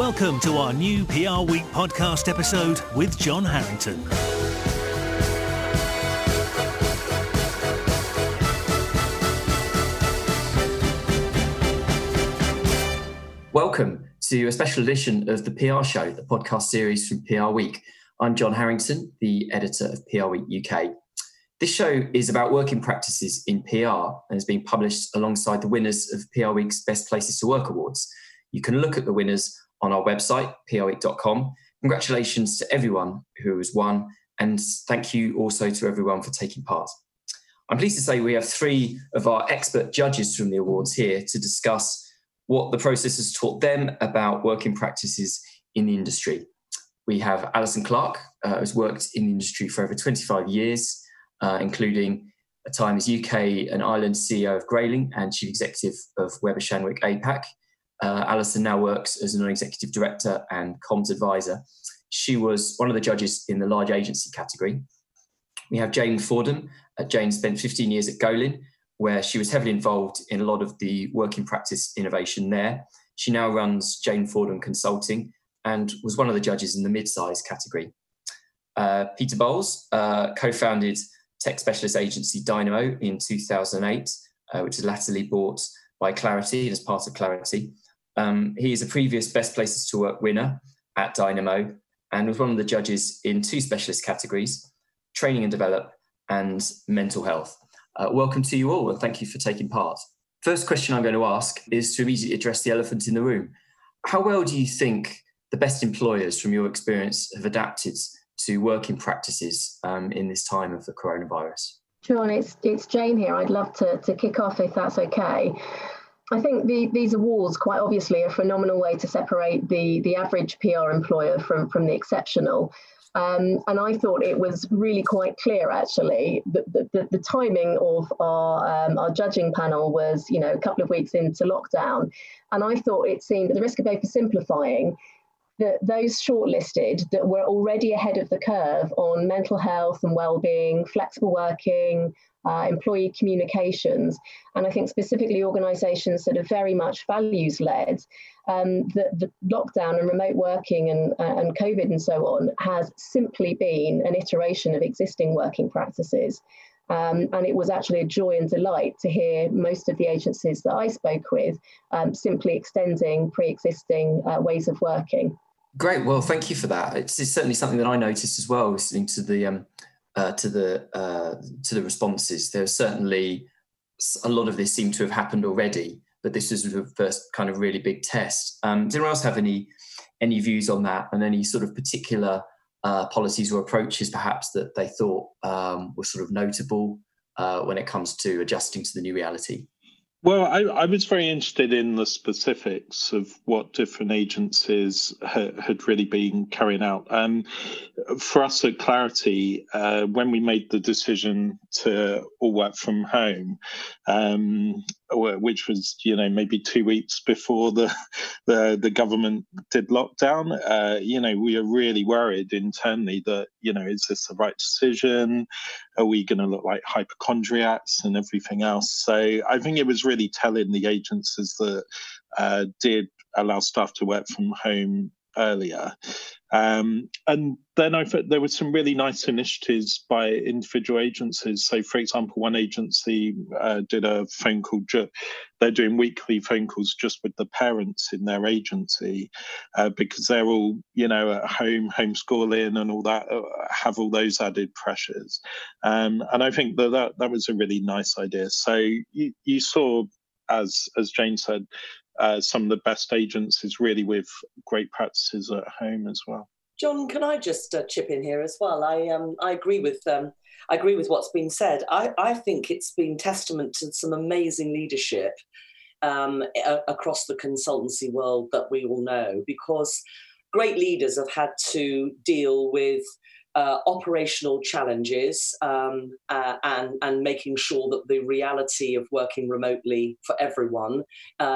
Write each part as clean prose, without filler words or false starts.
Welcome to our new PR Week podcast episode with John Harrington. Welcome to a special edition of the PR Show, the podcast series from PR Week. I'm John Harrington, the editor of PR Week UK. This show is about working practices in PR and is being published alongside the winners of PR Week's Best Places to Work Awards. You can look at the winners on our website, prweek.com. Congratulations to everyone who has won, and thank you also to everyone for taking part. I'm pleased to say we have three of our expert judges from the awards here to discuss what the process has taught them about working practices in the industry. We have Alison Clark, who's worked in the industry for over 25 years, including a time as UK and Ireland CEO of Grayling and Chief Executive of Weber Shandwick APAC. Alison now works as a non-executive director and comms advisor. She was one of the judges in the large agency category. We have Jane Fordham. Jane spent 15 years at Golin, where she was heavily involved in a lot of the working practice innovation there. She now runs Jane Fordham Consulting and was one of the judges in the mid-size category. Peter Bowles co-founded tech specialist agency Dynamo in 2008, which was latterly bought by Clarity and as part of Clarity. He is a previous Best Places to Work winner at Dynamo and was one of the judges in two specialist categories, training and develop and mental health. Welcome to you all and thank you for taking part. First question I'm going to ask is to immediately address the elephant in the room. How well do you think the best employers from your experience have adapted to working practices in this time of the coronavirus? John, it's Jane here. I'd love to kick off if that's okay. I think these awards quite obviously are a phenomenal way to separate the average PR employer from the exceptional. And I thought it was really quite clear, actually, that the timing of our judging panel was, a couple of weeks into lockdown. And I thought it seemed, at the risk of oversimplifying, that those shortlisted that were already ahead of the curve on mental health and well-being, flexible working, employee communications, and I think specifically organisations that are very much values-led, the lockdown and remote working and COVID and so on has simply been an iteration of existing working practices. And it was actually a joy and delight to hear most of the agencies that I spoke with simply extending pre-existing ways of working. Great. Well, thank you for that. It's certainly something that I noticed as well, listening to the responses. There's certainly a lot of this seemed to have happened already, but this was the first kind of really big test. Does anyone else have any views on that and any sort of particular policies or approaches perhaps that they thought were sort of notable when it comes to adjusting to the new reality? Well, I was very interested in the specifics of what different agencies had really been carrying out. For us at Clarity, when we made the decision to all work from home, which was, maybe 2 weeks before the government did lockdown, we are really worried internally that, is this the right decision? Are we going to look like hypochondriacs and everything else? So I think it was really telling the agencies that did allow staff to work from home earlier. And then I thought there were some really nice initiatives by individual agencies. So, for example, one agency did a phone call. They're doing weekly phone calls just with the parents in their agency because they're all, at home, homeschooling and all that, have all those added pressures. And I think that was a really nice idea. So you saw, as Jane said, some of the best agencies really with great practices at home as well. John, can I just chip in here as well? I agree with what's been said. I think it's been testament to some amazing leadership across the consultancy world that we all know, because great leaders have had to deal with operational challenges and making sure that the reality of working remotely for everyone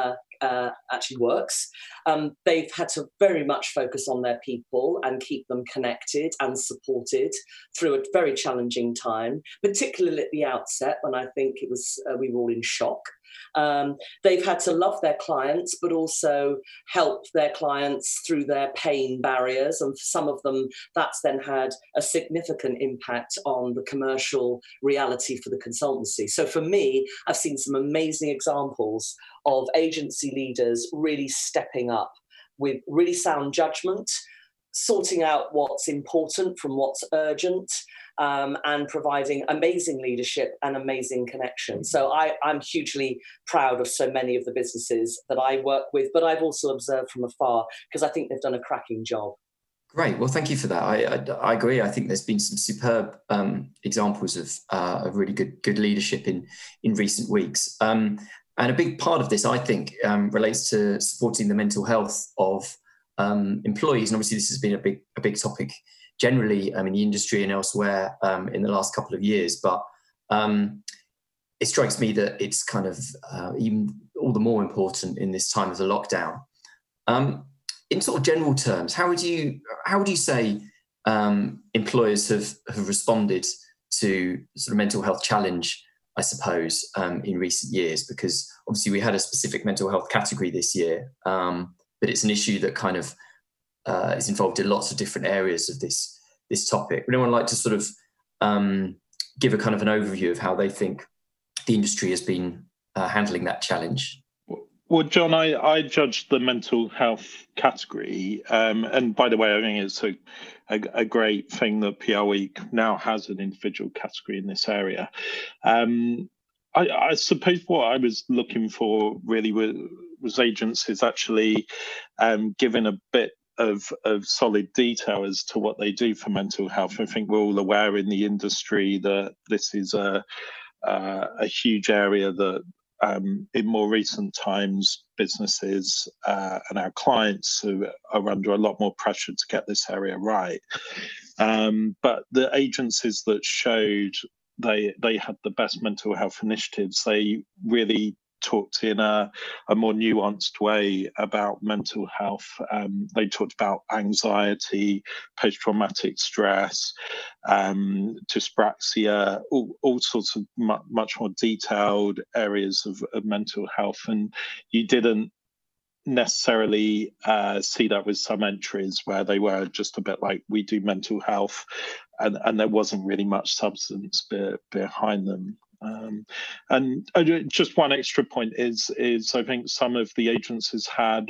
actually works. They've had to very much focus on their people and keep them connected and supported through a very challenging time, particularly at the outset when I think it was we were all in shock. They've had to love their clients, but also help their clients through their pain barriers. And for some of them, that's then had a significant impact on the commercial reality for the consultancy. So for me, I've seen some amazing examples of agency leaders really stepping up with really sound judgment, sorting out what's important from what's urgent, and providing amazing leadership and amazing connection. So I'm hugely proud of so many of the businesses that I work with, but I've also observed from afar because I think they've done a cracking job. Great. Well, thank you for that. I agree. I think there's been some superb examples of really good leadership in recent weeks. And a big part of this, I think, relates to supporting the mental health of employees. And obviously, this has been a big topic generally in the industry and elsewhere in the last couple of years. But it strikes me that it's kind of even all the more important in this time of the lockdown. In sort of general terms, how would you say employers have responded to sort of mental health challenge, I suppose, in recent years? Because obviously we had a specific mental health category this year, but it's an issue that kind of is involved in lots of different areas of this topic. Would anyone like to sort of give a kind of an overview of how they think the industry has been handling that challenge? Well, John, I judged the mental health category, and by the way, I think it's a great thing that PR Week now has an individual category in this area. I suppose what I was looking for really was agencies actually giving a bit of solid detail as to what they do for mental health. I think we're all aware in the industry that this is a huge area that in more recent times, businesses and our clients are under a lot more pressure to get this area right. But the agencies that showed they had the best mental health initiatives, they really talked in a more nuanced way about mental health. They talked about anxiety, post-traumatic stress, dyspraxia, all sorts of much more detailed areas of mental health. And you didn't necessarily see that with some entries where they were just a bit like, we do mental health, and there wasn't really much substance behind them. And just one extra point is I think some of the agencies had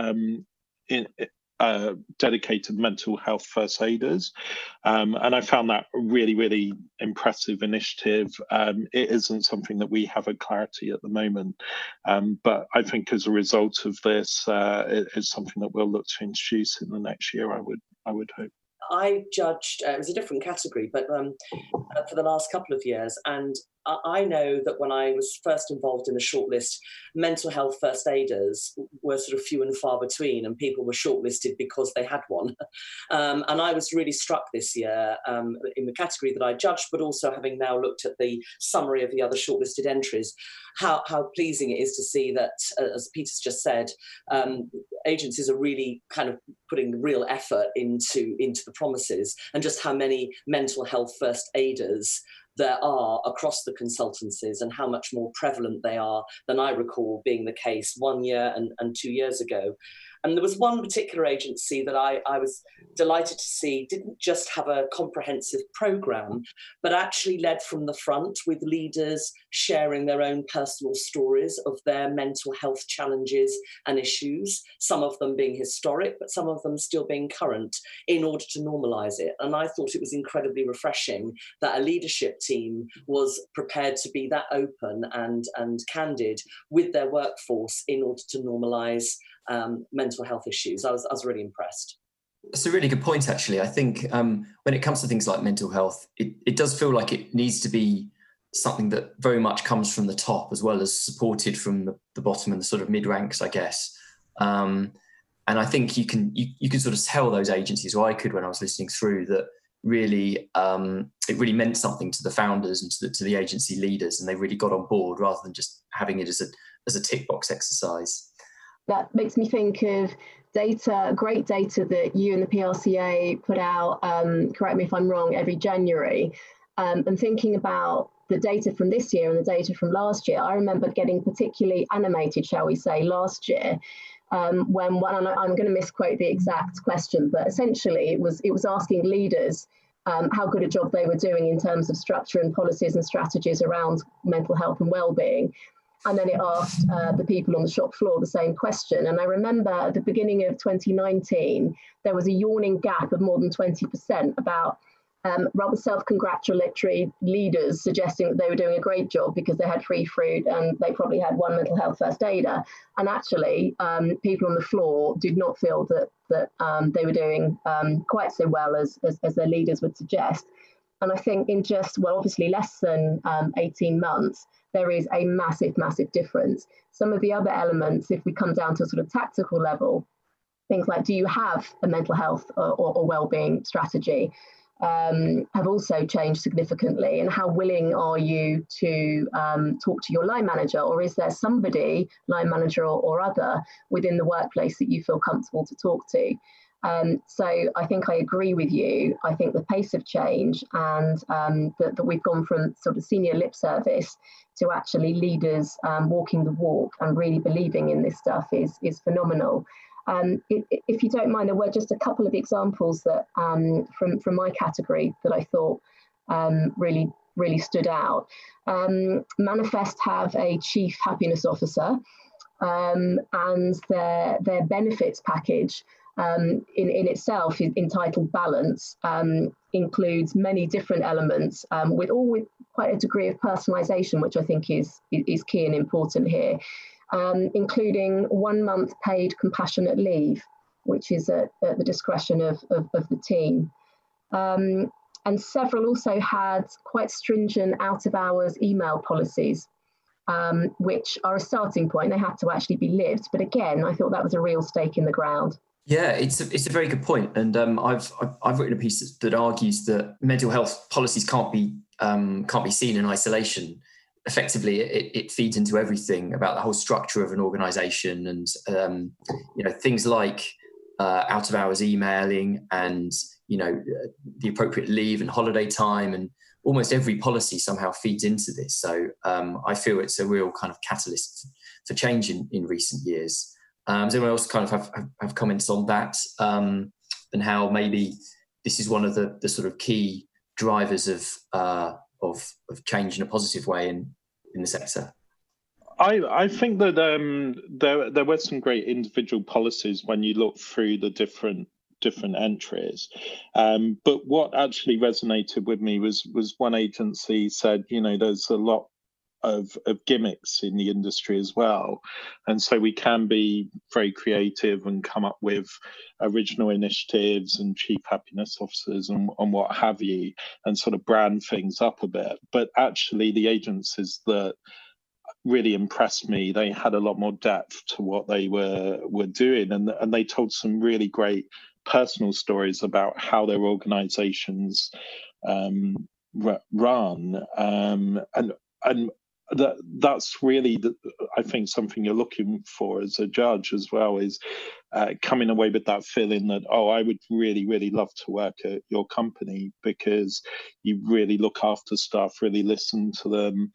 dedicated mental health first aiders, and I found that a really, really impressive initiative. It isn't something that we have a clarity at the moment, but I think as a result of this, it is something that we'll look to introduce in the next year, I would hope. I judged, it was a different category, but for the last couple of years. And I know that when I was first involved in the shortlist, mental health first aiders were sort of few and far between, and people were shortlisted because they had one. And I was really struck this year in the category that I judged, but also having now looked at the summary of the other shortlisted entries, how pleasing it is to see that, as Peter's just said, agencies are really kind of putting real effort into the promises, and just how many mental health first aiders there are across the consultancies, and how much more prevalent they are than I recall being the case 1 year and 2 years ago. And there was one particular agency that I was delighted to see didn't just have a comprehensive programme, but actually led from the front with leaders sharing their own personal stories of their mental health challenges and issues, some of them being historic, but some of them still being current, in order to normalise it. And I thought it was incredibly refreshing that a leadership team was prepared to be that open and candid with their workforce in order to normalise mental health issues. I was really impressed. That's a really good point, actually. I think when it comes to things like mental health, it does feel like it needs to be something that very much comes from the top, as well as supported from the bottom and the sort of mid-ranks, I guess. And I think you can sort of tell those agencies, or I could when I was listening through, that really it really meant something to the founders and to the agency leaders, and they really got on board rather than just having it as a tick box exercise. that makes me think of great data that you and the PRCA put out, correct me if I'm wrong, every January. And thinking about the data from this year and the data from last year, I remember getting particularly animated, shall we say, last year, when one, I'm going to misquote the exact question, but essentially it was asking leaders how good a job they were doing in terms of structure and policies and strategies around mental health and well-being. And then it asked the people on the shop floor the same question. And I remember at the beginning of 2019, there was a yawning gap of more than 20% about rather self-congratulatory leaders suggesting that they were doing a great job because they had free fruit and they probably had one mental health first aider. And actually, people on the floor did not feel that they were doing quite so well as their leaders would suggest. And I think in just, well, obviously less than 18 months, there is a massive, massive difference. Some of the other elements, if we come down to a sort of tactical level, things like, do you have a mental health or well-being strategy, have also changed significantly. And how willing are you to talk to your line manager, or is there somebody, line manager or other, within the workplace that you feel comfortable to talk to? So I think I agree with you. I think the pace of change and that we've gone from sort of senior lip service to actually leaders walking the walk and really believing in this stuff is phenomenal. If you don't mind, there were just a couple of examples that from my category that I thought really stood out. Manifest have a chief happiness officer, and their benefits package in itself is entitled Balance, includes many different elements with quite a degree of personalisation, which I think is key and important here. Including 1 month paid compassionate leave, which is at the discretion of the team. And several also had quite stringent out-of-hours email policies, which are a starting point. They have to actually be lived. But again, I thought that was a real stake in the ground. Yeah, it's a very good point. And I've written a piece that argues that mental health policies can't be seen in isolation. Effectively, it feeds into everything about the whole structure of an organisation, and things like out of hours emailing, and the appropriate leave and holiday time, and almost every policy somehow feeds into this. So I feel it's a real kind of catalyst for change in recent years. Does anyone else kind of have comments on that, and how maybe this is one of the sort of key drivers of change in a positive way in the sector? I think that there were some great individual policies when you look through the different entries. But what actually resonated with me was one agency said, there's a lot of gimmicks in the industry as well. And so we can be very creative and come up with original initiatives and chief happiness officers and what have you, and sort of brand things up a bit. But actually the agencies that really impressed me, they had a lot more depth to what they were doing, and they told some really great personal stories about how their organizations run, and that's really I think something you're looking for as a judge as well, is coming away with that feeling that, I would really, really love to work at your company, because you really look after staff, really listen to them,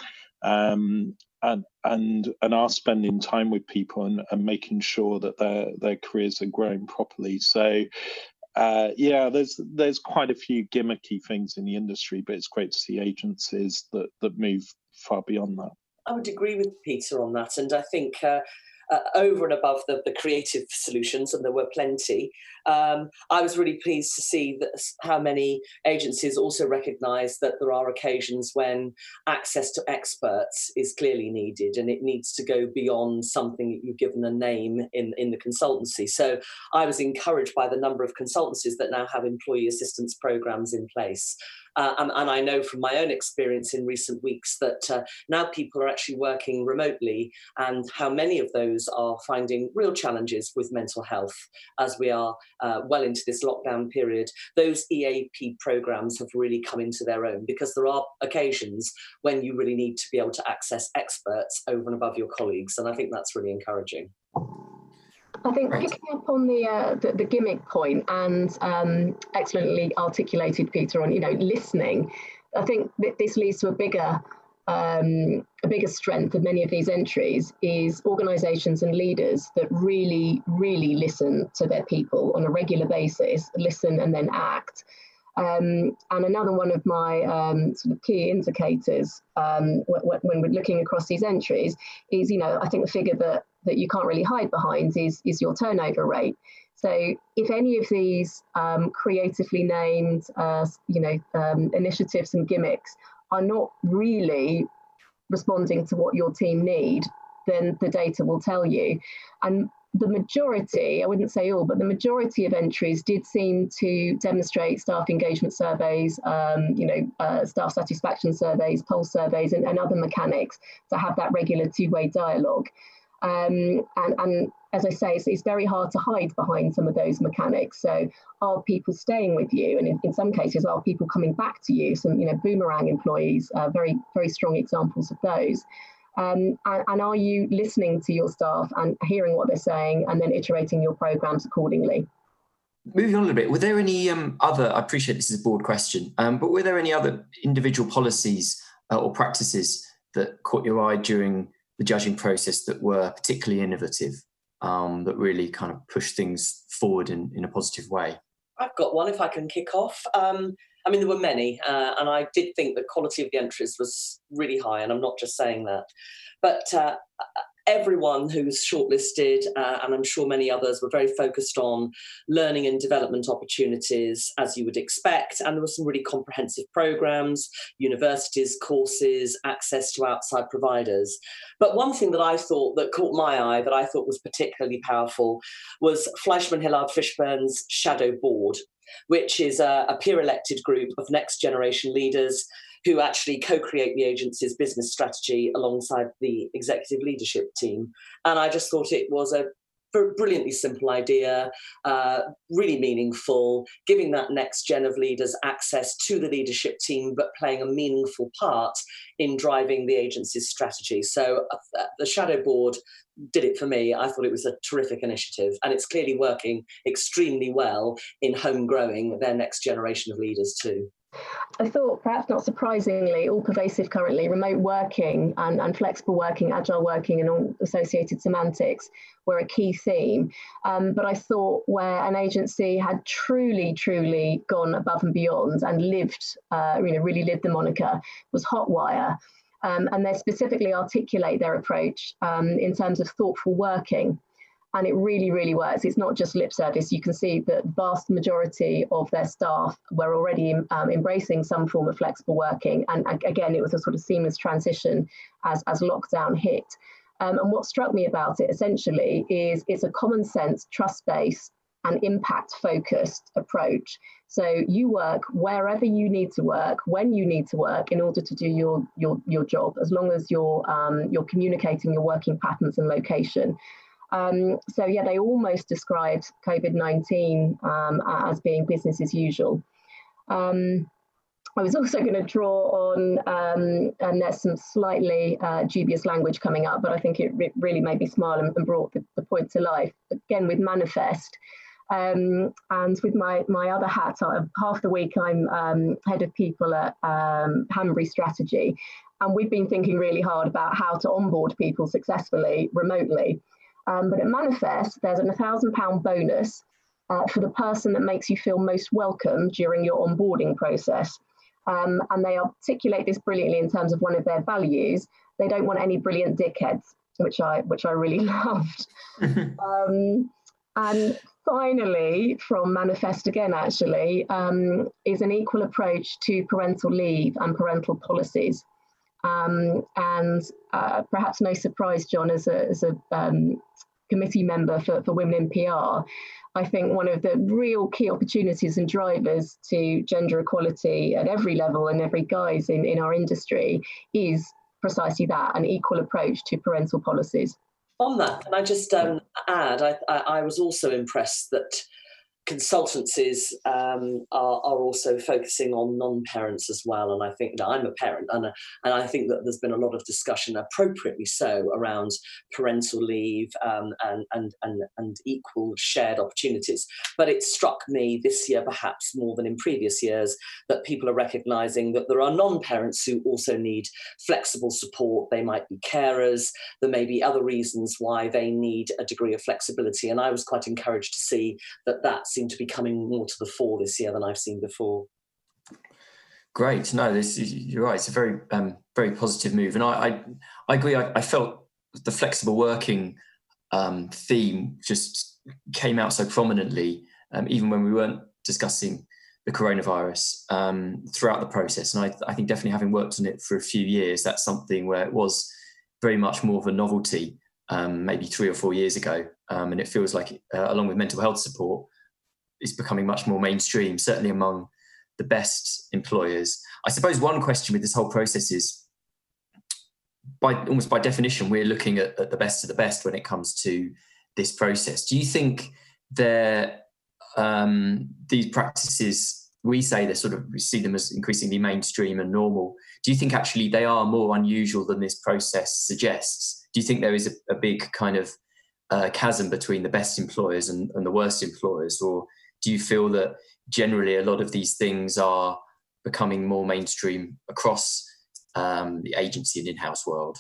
and are spending time with people and making sure that their careers are growing properly. So there's quite a few gimmicky things in the industry, but it's great to see agencies that move far beyond that. I would agree with Peter on that, and I think over and above the creative solutions, and there were plenty, I was really pleased to see that how many agencies also recognise that there are occasions when access to experts is clearly needed, and it needs to go beyond something that you've given a name in the consultancy. So I was encouraged by the number of consultancies that now have employee assistance programmes in place. And I know from my own experience in recent weeks that now people are actually working remotely, and how many of those are finding real challenges with mental health as we are well into this lockdown period. Those EAP programs have really come into their own, because there are occasions when you really need to be able to access experts over and above your colleagues. And I think that's really encouraging. I think Right. picking up on the gimmick point and excellently articulated, Peter, on listening. I think that this leads to a bigger strength of many of these entries is organisations and leaders that really, really listen to their people on a regular basis, listen and then act. And another one of my sort of key indicators when we're looking across these entries is, I think the figure that you can't really hide behind is your turnover rate. So if any of these creatively named, initiatives and gimmicks are not really responding to what your team need, then the data will tell you. And the majority, I wouldn't say all, but the majority of entries did seem to demonstrate staff engagement surveys, staff satisfaction surveys, pulse surveys, and other mechanics to have that regular two-way dialogue. And as I say, it's very hard to hide behind some of those mechanics. So are people staying with you? And in some cases, are people coming back to you? Some, boomerang employees, very, very strong examples of those. And are you listening to your staff and hearing what they're saying and then iterating your programs accordingly? Moving on a little bit, were there any other, I appreciate this is a broad question, but were there any other individual policies or practices that caught your eye during the judging process that were particularly innovative, that really kind of pushed things forward in a positive way? I've got one if I can kick off. There were many, and I did think the quality of the entries was really high, and I'm not just saying that. But everyone who's shortlisted, and I'm sure many others, were very focused on learning and development opportunities, as you would expect. And there were some really comprehensive programs, universities, courses, access to outside providers. But one thing that I thought that caught my eye, that I thought was particularly powerful, was Fleischmann Hillard Fishburne's Shadow Board, which is a peer-elected group of next-generation leaders who actually co-create the agency's business strategy alongside the executive leadership team. And I just thought it was a brilliantly simple idea, really meaningful, giving that next gen of leaders access to the leadership team, but playing a meaningful part in driving the agency's strategy. So the Shadow Board did it for me. I thought it was a terrific initiative, and it's clearly working extremely well in home growing their next generation of leaders too. I thought, perhaps not surprisingly, all pervasive currently, remote working and flexible working, agile working and all associated semantics were a key theme. But I thought where an agency had truly, truly gone above and beyond and lived, really lived the moniker, was Hotwire. And they specifically articulate their approach in terms of thoughtful working. And it really, really works. It's not just lip service. You can see that the vast majority of their staff were already embracing some form of flexible working. And again, it was a sort of seamless transition as lockdown hit. And what struck me about it essentially is it's a common sense, trust-based and impact-focused approach. So you work wherever you need to work, when you need to work in order to do your job, as long as you're communicating your working patterns and location. They almost described COVID-19 as being business as usual. I was also going to draw on, and there's some slightly dubious language coming up, but I think it really made me smile and brought the point to life. Again, with Manifest, and with my other hat, half the week I'm head of people at Hanbury Strategy, and we've been thinking really hard about how to onboard people successfully remotely. But at Manifest, there's a £1,000 bonus for the person that makes you feel most welcome during your onboarding process. And they articulate this brilliantly in terms of one of their values. They don't want any brilliant dickheads, which I really loved. And finally, from Manifest again, actually, is an equal approach to parental leave and parental policies. Perhaps no surprise, John, as a committee member for Women in PR, I think one of the real key opportunities and drivers to gender equality at every level and every guise in our industry is precisely that, an equal approach to parental policies. On that, can I just add, I was also impressed that consultancies are also focusing on non-parents as well, and I think that I'm a parent, and I think that there's been a lot of discussion, appropriately so, around parental leave and equal shared opportunities. But it struck me this year, perhaps more than in previous years, that people are recognising that there are non-parents who also need flexible support. They might be carers. There may be other reasons why they need a degree of flexibility, and I was quite encouraged to see that seem to be coming more to the fore this year than I've seen before. Great. No, you're right. It's a very, very positive move. And I agree. I felt the flexible working theme just came out so prominently, even when we weren't discussing the coronavirus throughout the process. And I think definitely having worked on it for a few years, that's something where it was very much more of a novelty, maybe 3 or 4 years ago. And it feels like, along with mental health support, it's becoming much more mainstream, certainly among the best employers. I suppose one question with this whole process is, almost by definition, we're looking at the best of the best when it comes to this process. Do you think these practices, we say we see them as increasingly mainstream and normal. Do you think actually they are more unusual than this process suggests? Do you think there is a big kind of chasm between the best employers and the worst employers? Or do you feel that generally a lot of these things are becoming more mainstream across the agency and in-house world?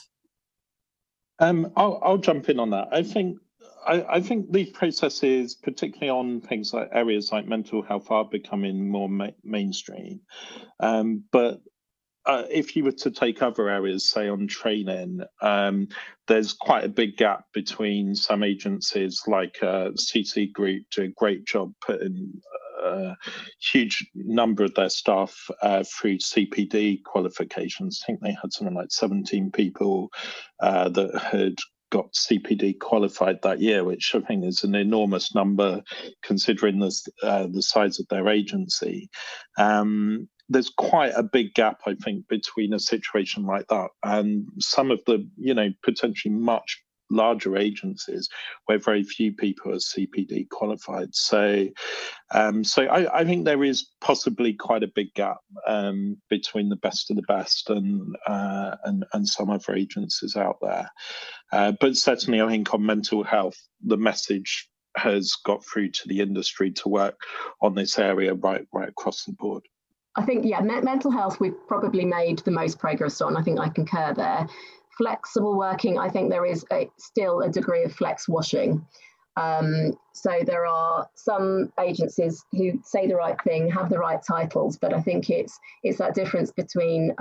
I'll jump in on that. I think these processes, particularly on things like areas like mental health, are becoming more mainstream. But if you were to take other areas, say on training, there's quite a big gap between some agencies like CC Group do a great job putting a huge number of their staff through CPD qualifications. I think they had something like 17 people that had got CPD qualified that year, which I think is an enormous number considering the size of their agency. There's quite a big gap, I think, between a situation like that and some of the, potentially much larger agencies where very few people are CPD qualified. So I think there is possibly quite a big gap between the best of the best and some other agencies out there. But certainly, I think on mental health, the message has got through to the industry to work on this area right across the board. I think, mental health we've probably made the most progress on. I think I concur there. Flexible working, I think there is still a degree of flex washing. So there are some agencies who say the right thing, have the right titles, but I think it's that difference between,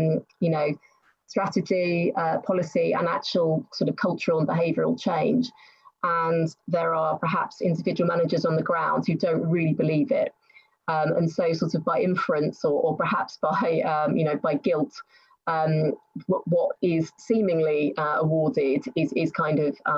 strategy, policy, and actual sort of cultural and behavioural change. And there are perhaps individual managers on the ground who don't really believe it. And so sort of by inference or perhaps by guilt, what is seemingly awarded is kind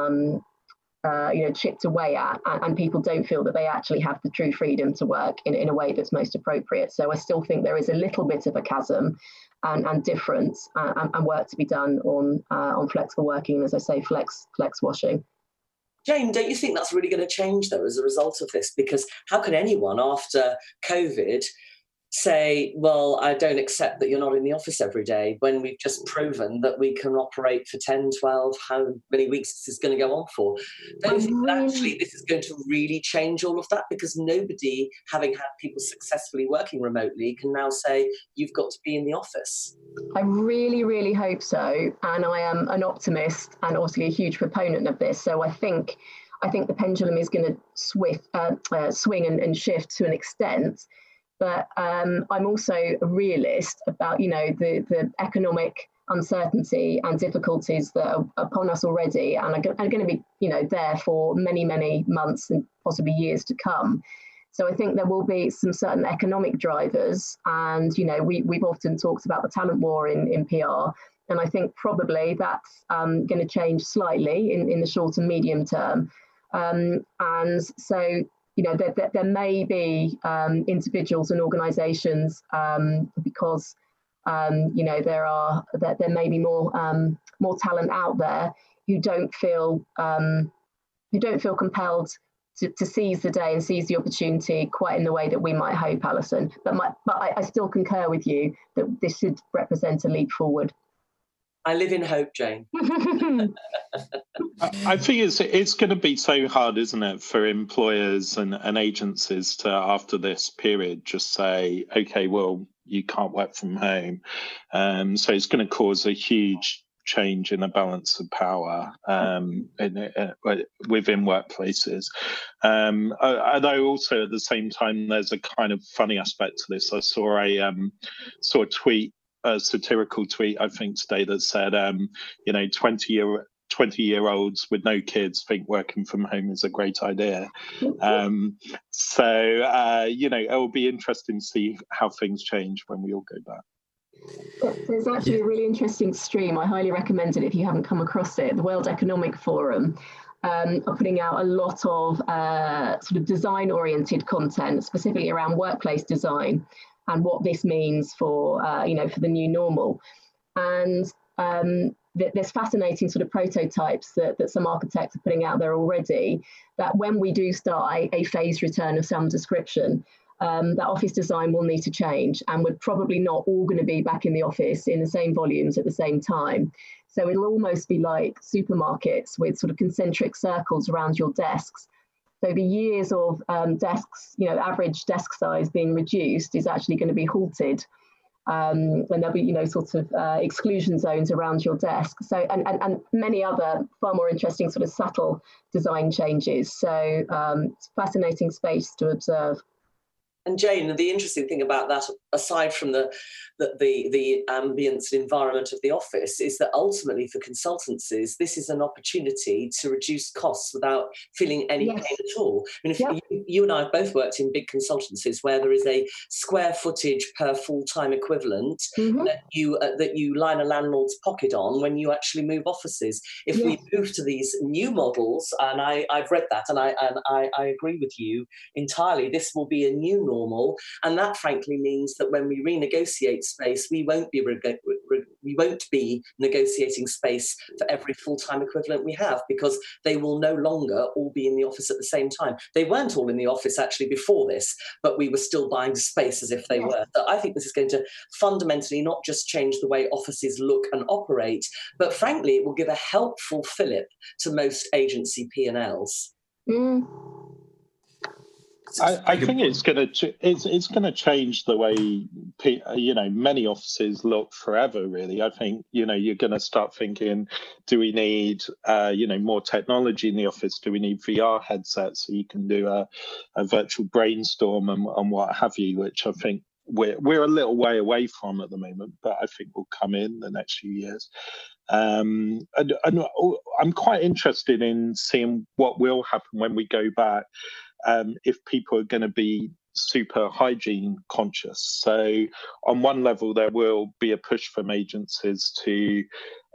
of chipped away at, and people don't feel that they actually have the true freedom to work in a way that's most appropriate. So I still think there is a little bit of a chasm and difference and work to be done on flexible working, as I say, flex washing. Jane, don't you think that's really going to change, though, as a result of this? Because how can anyone, after COVID, say, well, I don't accept that you're not in the office every day, when we've just proven that we can operate for 10, 12, how many weeks this is going to go on for? Don't you think that actually this is going to really change all of that? Because nobody, having had people successfully working remotely, can now say, you've got to be in the office. I really, really hope so. And I am an optimist and obviously a huge proponent of this. So I think the pendulum is going to swing and shift to an extent. But I'm also a realist about, the economic uncertainty and difficulties that are upon us already and are going to be, there for many, many months and possibly years to come. So I think there will be some certain economic drivers. And, we've often talked about the talent war in PR. And I think probably that's going to change slightly in the short and medium term. And so, there may be individuals and organisations because there may be more talent out there who don't feel compelled to seize the day and seize the opportunity quite in the way that we might hope, Alison. But I still concur with you that this should represent a leap forward. I live in hope, Jane. I think it's going to be so hard, isn't it, for employers and agencies to, after this period, just say, okay, well, you can't work from home. So it's going to cause a huge change in the balance of power within workplaces. Although also at the same time, there's a kind of funny aspect to this. I saw a tweet, a satirical tweet, I think today, that said, 20-year-olds with no kids think working from home is a great idea. It'll be interesting to see how things change when we all go back. There's actually a really interesting stream. I highly recommend it if you haven't come across it. The World Economic Forum are putting out a lot of sort of design-oriented content, specifically around workplace design and what this means for for the new normal. And there's fascinating sort of prototypes that some architects are putting out there already, that when we do start a phased return of some description, that office design will need to change, and we're probably not all going to be back in the office in the same volumes at the same time. So it'll almost be like supermarkets with sort of concentric circles around your desks. So the years of desks, average desk size being reduced is actually going to be halted. And there'll be, exclusion zones around your desk. So, and many other far more interesting sort of subtle design changes. So it's a fascinating space to observe. And Jane, the interesting thing about that, aside from the ambience and environment of the office, is that ultimately for consultancies, this is an opportunity to reduce costs without feeling any pain at all. I mean, you and I have both worked in big consultancies where there is a square footage per full-time equivalent that you line a landlord's pocket on when you actually move offices. If we move to these new models, and I've read that, and I agree with you entirely, this will be a new normal, and that frankly means that when we renegotiate space, we won't be negotiating space for every full-time equivalent we have, because they will no longer all be in the office at the same time. They weren't all in the office actually before this, but we were still buying space as if they were. So I think this is going to fundamentally not just change the way offices look and operate, but frankly, it will give a helpful fillip to most agency P&Ls. I think it's going to change the way many offices look forever. Really, I think you're going to start thinking: do we need more technology in the office? Do we need VR headsets so you can do a virtual brainstorm and what have you? Which I think we're a little way away from at the moment, but I think will come in the next few years. And I'm quite interested in seeing what will happen when we go back. If people are going to be super hygiene conscious. So on one level, there will be a push from agencies to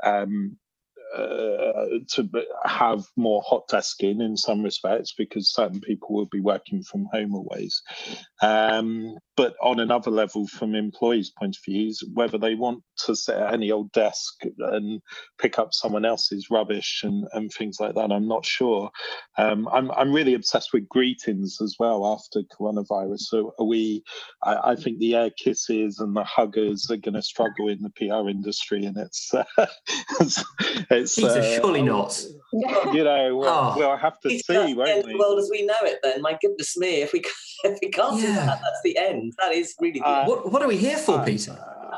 have more hot desking in some respects, because certain people will be working from home always. But on another level, from employees' point of view, whether they want to sit at any old desk and pick up someone else's rubbish and things like that, I'm not sure. I'm really obsessed with greetings as well after coronavirus. So I think the air kisses and the huggers are going to struggle in the PR industry, and it's Peter, surely not. We'll have to see, won't we? The world as we know it, then. My goodness me, if we can't do that, that's the end. That is really good. What are we here for, Peter?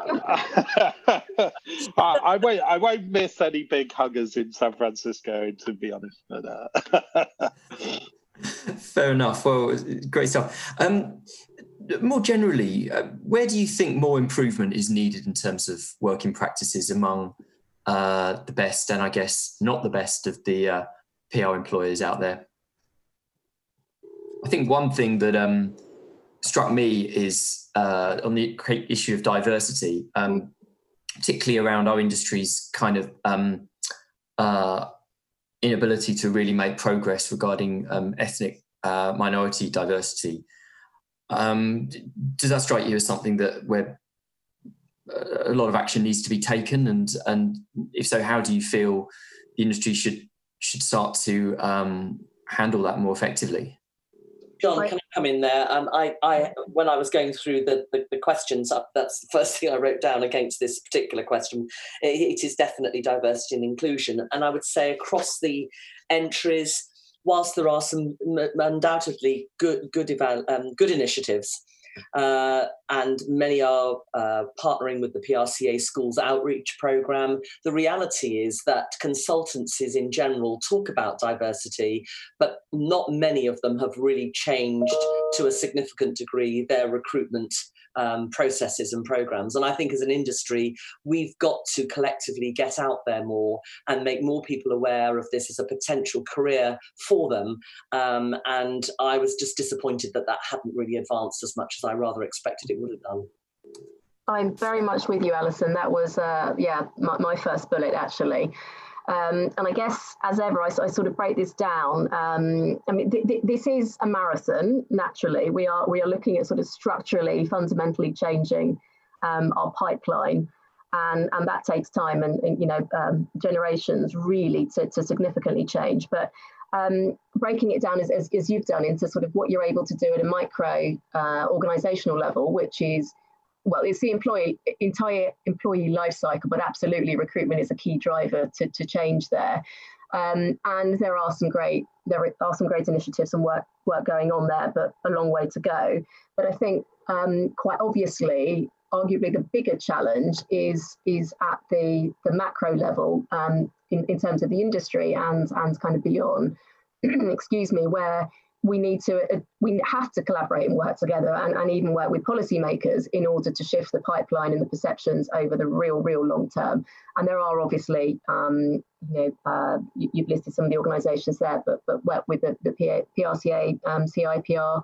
I won't miss any big huggers in San Francisco, to be honest. But, Fair enough. Well, great stuff. More generally, where do you think more improvement is needed in terms of working practices among the best and I guess not the best of the PR employers out there? I think one thing that struck me is on the issue of diversity, particularly around our industry's kind of inability to really make progress regarding ethnic minority diversity. Does that strike you as something that where a lot of action needs to be taken? And if so, how do you feel the industry should start to handle that more effectively? John, can I come in there? I when I was going through the questions, that's the first thing I wrote down against this particular question. It is definitely diversity and inclusion. And I would say across the entries, whilst there are some undoubtedly good initiatives, and many are partnering with the PRCA Schools Outreach Programme, the reality is that consultancies in general talk about diversity, but not many of them have really changed to a significant degree their recruitment processes and programs. And I think as an industry, we've got to collectively get out there more and make more people aware of this as a potential career for them. And I was just disappointed that hadn't really advanced as much as I rather expected it would have done. I'm very much with you, Alison. That was, my first bullet, actually. And I guess, as ever, I sort of break this down. This is a marathon, naturally. We are looking at sort of structurally, fundamentally changing our pipeline. And that takes time and generations really to significantly change. But breaking it down as you've done into sort of what you're able to do at a micro organisational level, which is, well, it's the entire employee life cycle, but absolutely recruitment is a key driver to change there. And there are some great initiatives and work going on there, but a long way to go. But I think quite obviously, arguably the bigger challenge is at the macro level in terms of the industry and kind of beyond, excuse me, where we have to collaborate and work together and even work with policymakers in order to shift the pipeline and the perceptions over the real long term. And there are obviously, you've listed some of the organisations there, but work with the PRCA, CIPR,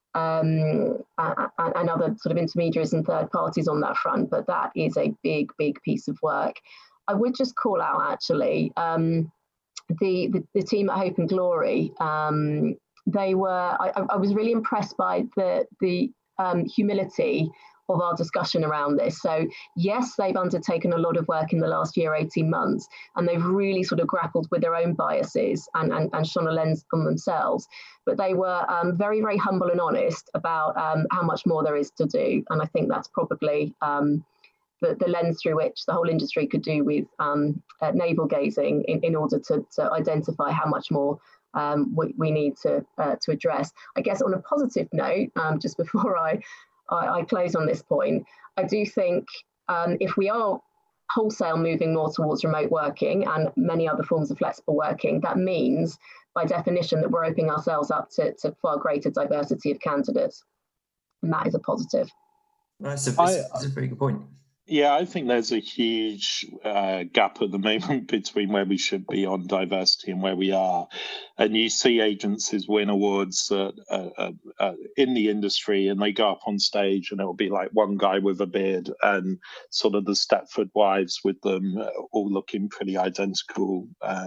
and other sort of intermediaries and third parties on that front. But that is a big piece of work. I would just call out actually the team at Hope and Glory. I was really impressed by the humility of our discussion around this. So yes, they've undertaken a lot of work in the last year, 18 months, and they've really sort of grappled with their own biases and shone a lens on themselves. But they were very, very humble and honest about how much more there is to do. And I think that's probably the lens through which the whole industry could do with navel gazing in order to identify how much more we need to address. I guess on a positive note, just before I close on this point, I do think if we are wholesale moving more towards remote working and many other forms of flexible working, that means by definition that we're opening ourselves up to far greater diversity of candidates. And that is a positive. That's a very good point. Yeah, I think there's a huge gap at the moment between where we should be on diversity and where we are. And you see agencies win awards in the industry, and they go up on stage and it'll be like one guy with a beard and sort of the Stepford Wives with them all looking pretty identical,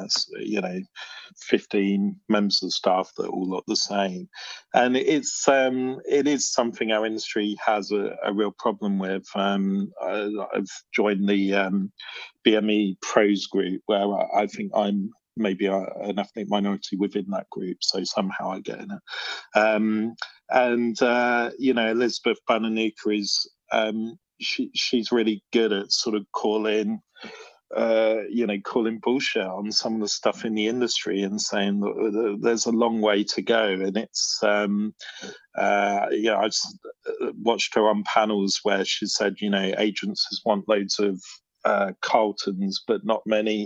15 members of staff that all look the same. And it is something our industry has a real problem with. I've joined the BME Pros group, where I think I'm maybe an ethnic minority within that group, so somehow I get in it. Elizabeth Bananuka is she's really good at sort of calling bullshit on some of the stuff in the industry and saying that there's a long way to go. And it's, I've watched her on panels where she said, agencies want loads of Carltons, but not many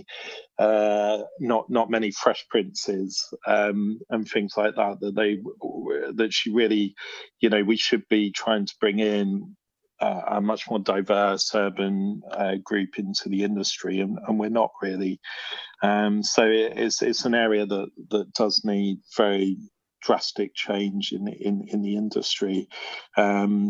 Fresh Princes, and things like that. That she really, we should be trying to bring in a much more diverse urban group into the industry, and we're not really. So it's an area that does need very drastic change in the industry, and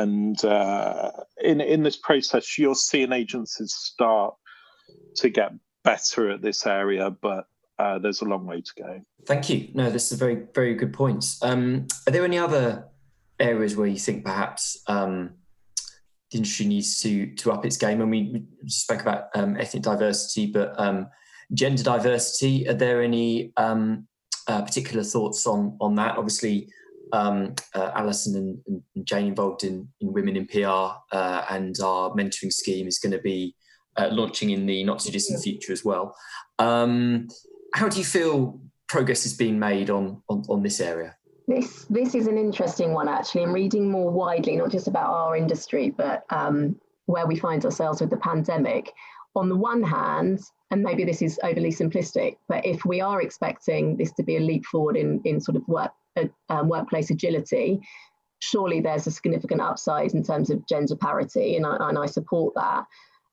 in this process, you're seeing agencies start to get better at this area, but there's a long way to go. Thank you. No, this is a very, very good points. Are there any other areas where you think perhaps the industry needs to up its game? And we spoke about ethnic diversity, but gender diversity, are there any particular thoughts on that? Obviously, Alison and Jane involved in Women in PR, and our mentoring scheme is going to be launching in the not too distant future as well. How do you feel progress is being made on this area? This is an interesting one, actually. I'm reading more widely, not just about our industry, but where we find ourselves with the pandemic. On the one hand, and maybe this is overly simplistic, but if we are expecting this to be a leap forward in sort of workplace agility, surely there's a significant upside in terms of gender parity, and I support that.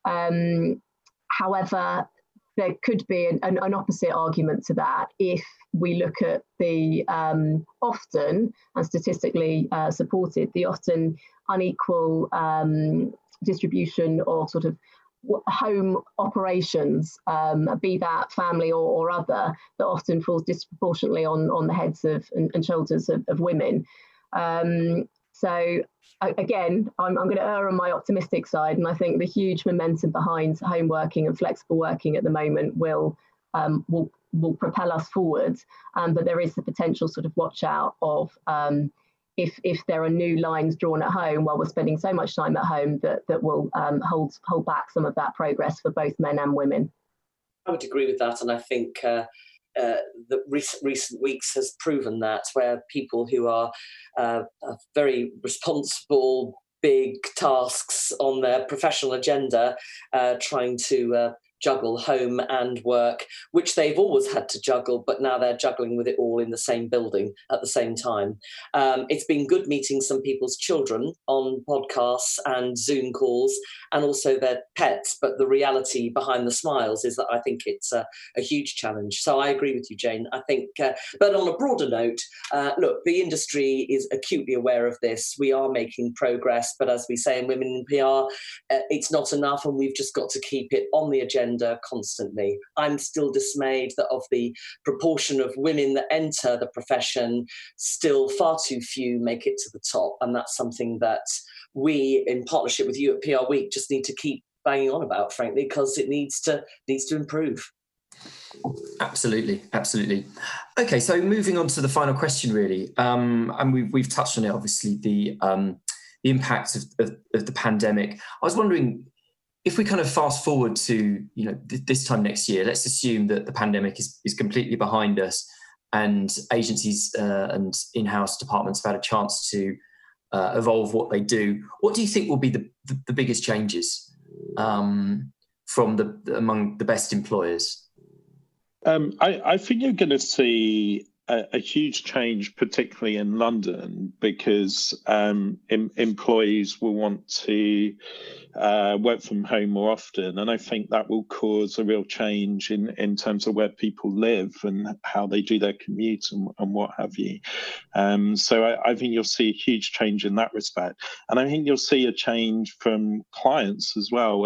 However, there could be an opposite argument to that if we look at the often and statistically supported, the often unequal distribution of sort of home operations, be that family or other, that often falls disproportionately on the heads of and shoulders of women. So again, I'm going to err on my optimistic side, and I think the huge momentum behind home working and flexible working at the moment will propel us forwards. But there is the potential sort of watch out of if there are new lines drawn at home while we're spending so much time at home that will hold back some of that progress for both men and women. I would agree with that, and I think the recent weeks has proven that, where people who are very responsible, big tasks on their professional agenda, trying to juggle home and work, which they've always had to juggle, but now they're juggling with it all in the same building at the same time. It's been good meeting some people's children on podcasts and Zoom calls, and also their pets, but the reality behind the smiles is that I think it's a huge challenge. So I agree with you, Jane. I think, but on a broader note, look, the industry is acutely aware of this. We are making progress, but as we say in Women in PR, it's not enough, and we've just got to keep it on the agenda constantly. I'm still dismayed that of the proportion of women that enter the profession, still far too few make it to the top, and that's something that we, in partnership with you at PR Week, just need to keep banging on about, frankly, because it needs to improve. Absolutely. Okay, so moving on to the final question, really, and we've touched on it, obviously, the impact of the pandemic. I was wondering, if we kind of fast forward to this time next year, let's assume that the pandemic is completely behind us, and agencies and in-house departments have had a chance to evolve what they do. What do you think will be the biggest changes from among the best employers? I think you're going to see a huge change, particularly in London, because employees will want to work from home more often, and I think that will cause a real change in terms of where people live and how they do their commute and what have you. So I think you'll see a huge change in that respect, and I think you'll see a change from clients as well,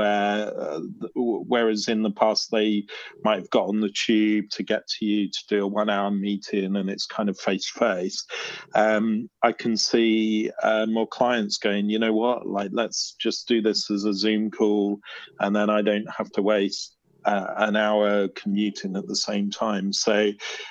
whereas in the past they might have got on the tube to get to you to do a 1 hour meeting and it's kind of face to face. I can see more clients going, you know what, like, let's just do this as a Zoom call, and then I don't have to waste an hour commuting at the same time. So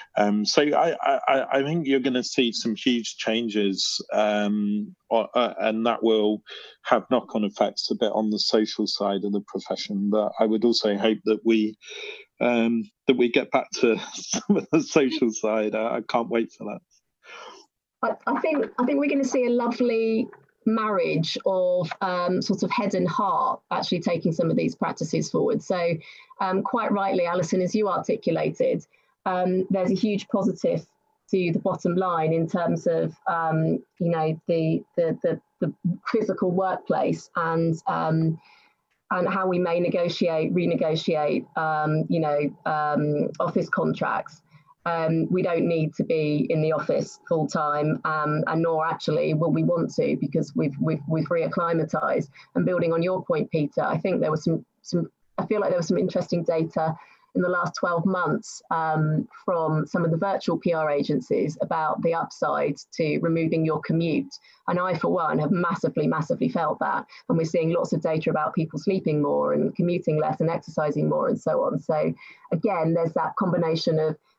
I think you're going to see some huge changes, and that will have knock-on effects a bit on the social side of the profession. But I would also hope that we get back to some of the social side. I can't wait for that. I think we're going to see a lovely marriage of sort of head and heart actually taking some of these practices forward. So quite rightly, Alison, as you articulated, there's a huge positive to the bottom line in terms of the physical workplace and how we may renegotiate office contracts. We don't need to be in the office full time, and nor actually will we want to, because we've reacclimatized. And building on your point, Peter, I think there was I feel like there was some interesting data in the last 12 months from some of the virtual PR agencies about the upside to removing your commute. And I, for one, have massively felt that. And we're seeing lots of data about people sleeping more and commuting less and exercising more and so on. So again, there's that combination of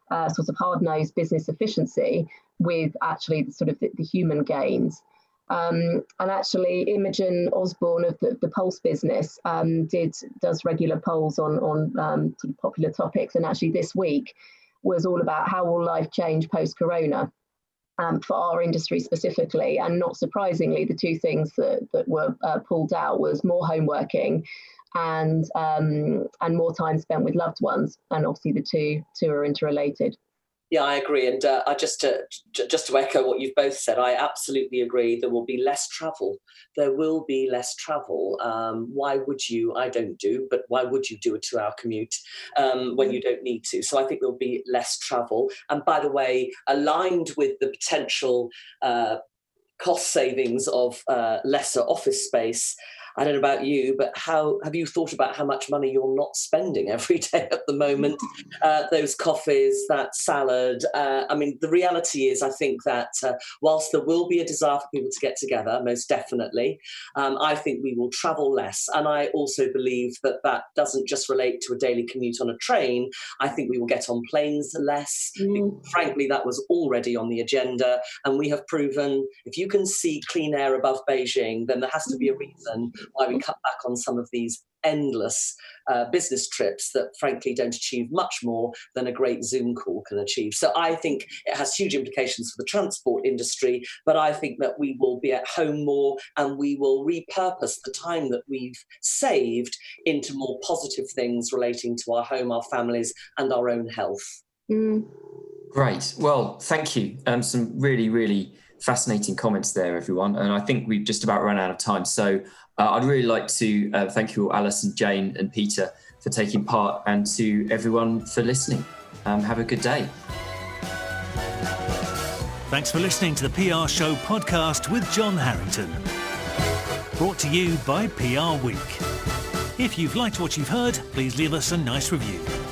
sort of hard-nosed business efficiency with actually sort of the human gains. And actually, Imogen Osborne of the Pulse business does regular polls on sort of popular topics, and actually this week was all about how will life change post-corona. For our industry specifically, and not surprisingly, the two things that were pulled out was more home working and more time spent with loved ones, and obviously the two are interrelated. Yeah, I agree. And I just to echo what you've both said, I absolutely agree. There will be less travel. There will be less travel. Why would you? I don't do, but why would you do a 2-hour commute when you don't need to? So I think there'll be less travel. And by the way, aligned with the potential cost savings of lesser office space, I don't know about you, but how have you thought about how much money you're not spending every day at the moment? Those coffees, that salad. I mean, the reality is, I think that whilst there will be a desire for people to get together, most definitely, I think we will travel less. And I also believe that that doesn't just relate to a daily commute on a train. I think we will get on planes less. Frankly, that was already on the agenda. And we have proven if you can see clean air above Beijing, then there has to be a reason why we cut back on some of these endless business trips that frankly don't achieve much more than a great Zoom call can achieve. So I think it has huge implications for the transport industry, but I think that we will be at home more and we will repurpose the time that we've saved into more positive things relating to our home, our families and our own health. Great. Well, thank you. Some really, really fascinating comments there, everyone. And I think we've just about run out of time. So I'd really like to thank you all, Alison, Jane and Peter, for taking part, and to everyone for listening. Have a good day. Thanks for listening to the PR Show podcast with John Harrington. Brought to you by PR Week. If you've liked what you've heard, please leave us a nice review.